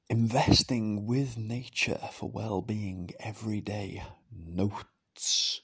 Investing with nature for well-being every day. Notes.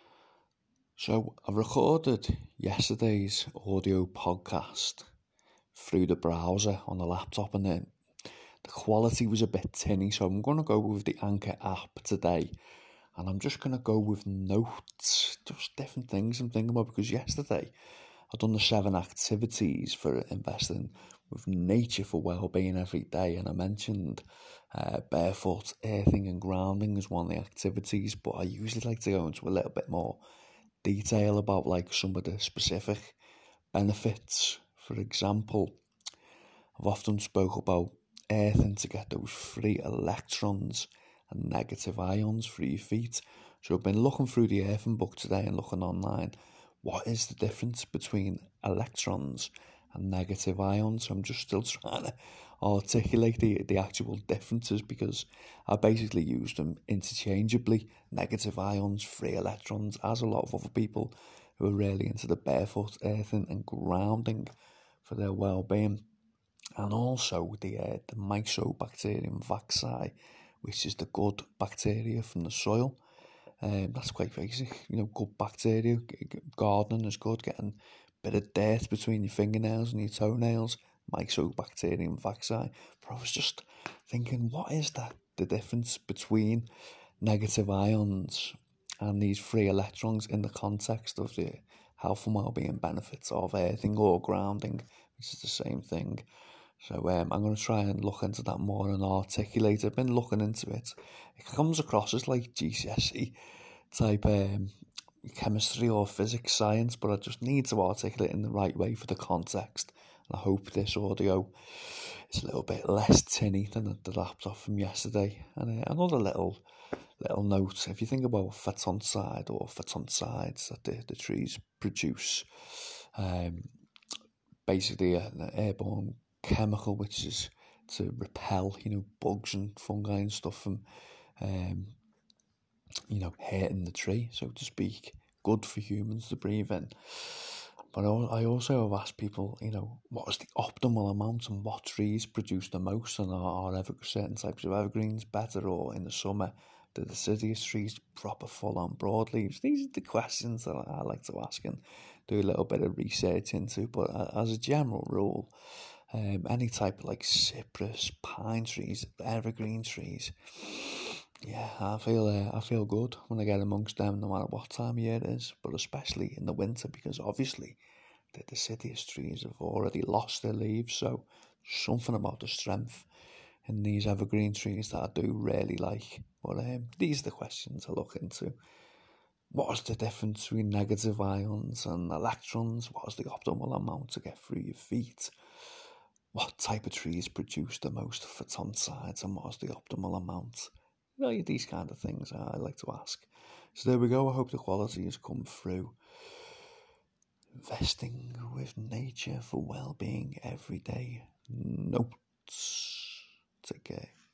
So I recorded yesterday's audio podcast through the browser on the laptop, and the quality was a bit tinny, so I'm going to go with the Anchor app today, and I'm just going to go with notes, just different things I'm thinking about, because yesterday I've done the 7 activities for investing with nature for well-being every day, and I mentioned barefoot, earthing and grounding as one of the activities, but I usually like to go into a little bit more detail about like some of the specific benefits. For example, I've often spoke about earthing to get those free electrons and negative ions for your feet. So I've been looking through the earthing book today and looking online. What is the difference between electrons and negative ions? So I'm just still trying to articulate the actual differences, because I basically use them interchangeably. Negative ions, free electrons, as a lot of other people who are really into the barefoot, earthing and grounding for their well-being. And also the Mycobacterium vacci, which is the good bacteria from the soil. That's quite basic, good bacteria. Gardening is good, getting a bit of dirt between your fingernails and your toenails. Mycobacterium vacci. But I was just thinking, what is the difference between negative ions and these free electrons in the context of the health and well-being benefits of earthing or grounding, which is the same thing? So I'm going to try and look into that more and articulate. I've been looking into it. It comes across as like GCSE type chemistry or physics science, but I just need to articulate it in the right way for the context. And I hope this audio is a little bit less tinny than the laptop from yesterday. And another little note: if you think about phytoncide or phytoncides that the trees produce, basically an airborne chemical which is to repel, bugs and fungi and stuff from, hitting the tree, so to speak. Good for humans to breathe in. But I also have asked people, what is the optimal amount and what trees produce the most, and are certain types of evergreens better, or in the summer, the deciduous trees proper full-on broadleaves? These are the questions that I like to ask and do a little bit of research into. But as a general rule, any type of like cypress, pine trees, evergreen trees, yeah, I feel good when I get amongst them, no matter what time of year it is, but especially in the winter, because obviously the deciduous trees have already lost their leaves. So something about the strength in these evergreen trees that I do really like. But these are the questions I look into. What is the difference between negative ions and electrons? What is the optimal amount to get through your feet? What type of trees produce the most phytoncides, and what is the optimal amount? These kind of things I like to ask. So there we go. I hope the quality has come through. Investing with nature for well-being every day. Notes. Take care.